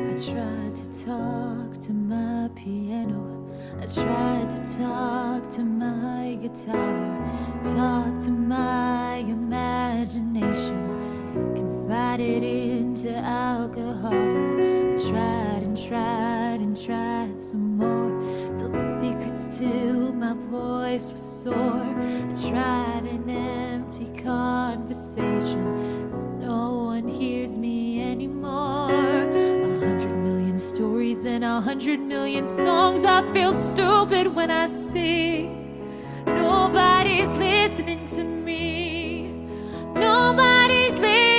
I tried to talk to my piano, I tried to talk to my guitar, talk to my imagination, confide it into alcohol. I tried and tried and tried some more, told secrets till my voice was sore. I tried an empty conversation so no one hears me anymore. 100 million stories and 100 million songs. I feel stupid when I sing. Nobody's listening to me. Nobody's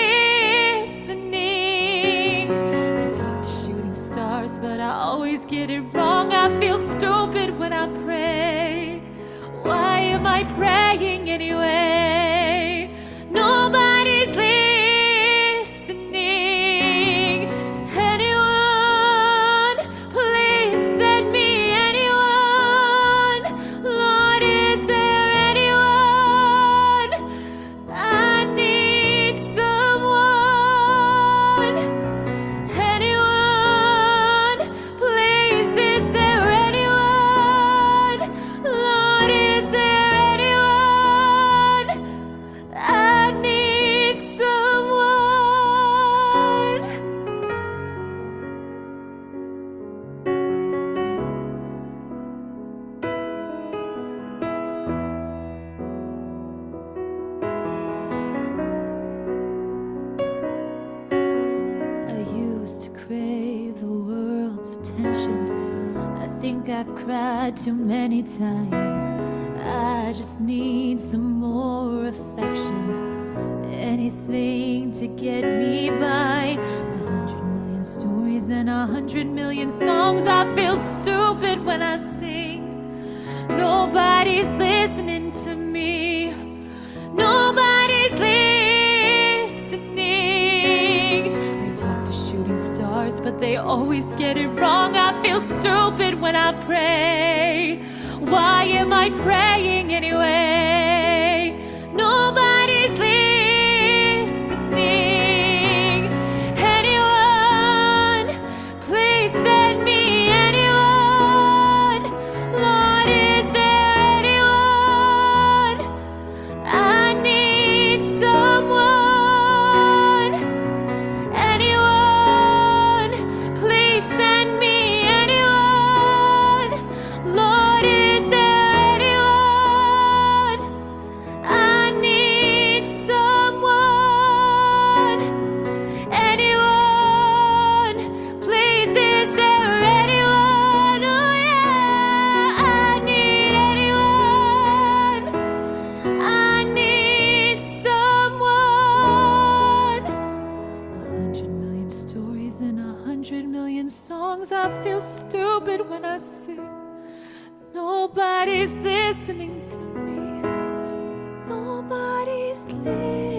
listening. I talk to shooting stars, but I always get it wrong. I feel stupid when I pray. Why am I praying anyway? Nobody's listening. Anyone, please send me anyone. Lord, is there anyone? I need someone. Anyone, please, is there anyone? Lord, is there anyone? I need someone. I used to crave the world's attention. I think I've cried too many times. I just need some more affection. Anything to get me by. 100 million stories and 100 million songs. I feel stupid when I sing. Nobody's listening to me. Nobody's listening. I talk to shooting stars, but they always get it wrong. I feel stupid when I pray. Why am I praying anyway? Nobody's listening. Anyone, please send me anyone. Lord, is there anyone? I need someone. Anyone, please send me anyone. Lord, is there anyone? I need someone. Anyone, please, is there anyone? Oh yeah, I need anyone. I need someone. 100 million stories and 100 million songs. I feel stupid when I sing. Nobody's listening to me. Nobody's listening.